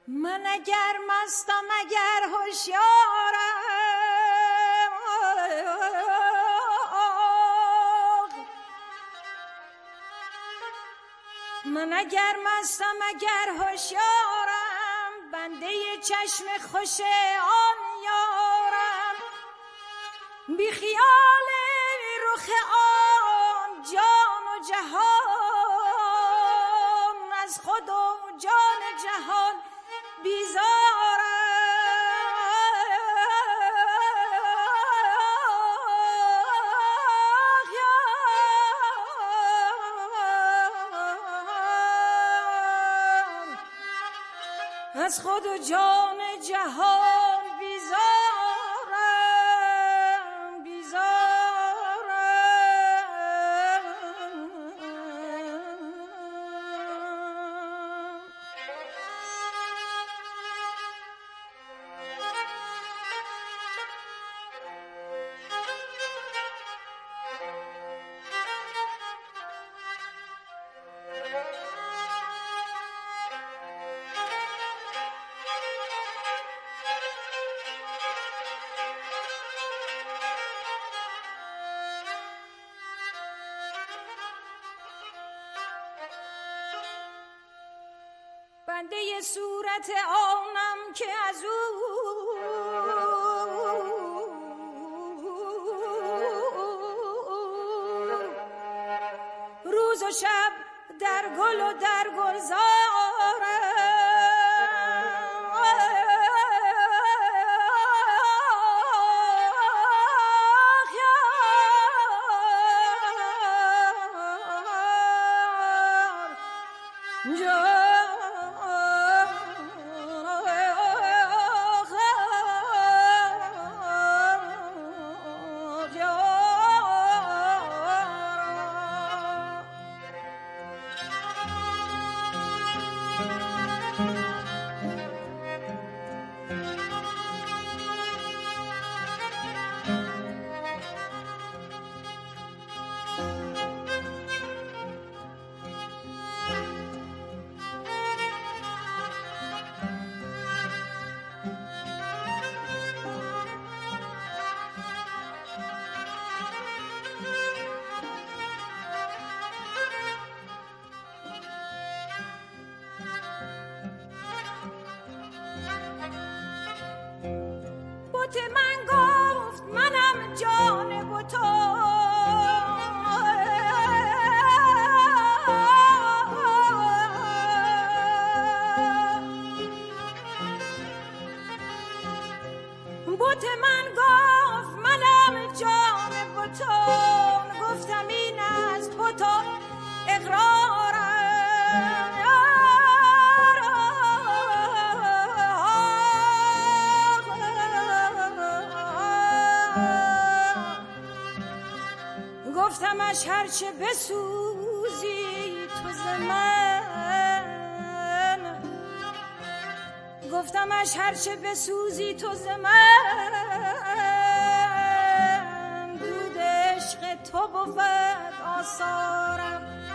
من اگر مستم اگر هوشیارم، من اگر مستم اگر هوشیارم، بنده چشم خوش آن یارم، بی خیال رخ آن جان و جهان، از خود و جان جهان بیزارم. از خود و جان جهان بیزارم، بیزارم. بنده صورت آنم که از او روز و شب در گل و در گلزارم، بت من گفت منم جان بتان، بت من گفت منم جان بتان، گفتم این از بتان اقرارم. گفتمش هرچه بسوزی تو ز من، گفتمش هرچه بسوزی تو ز من، دود عشق تو بود آثارم.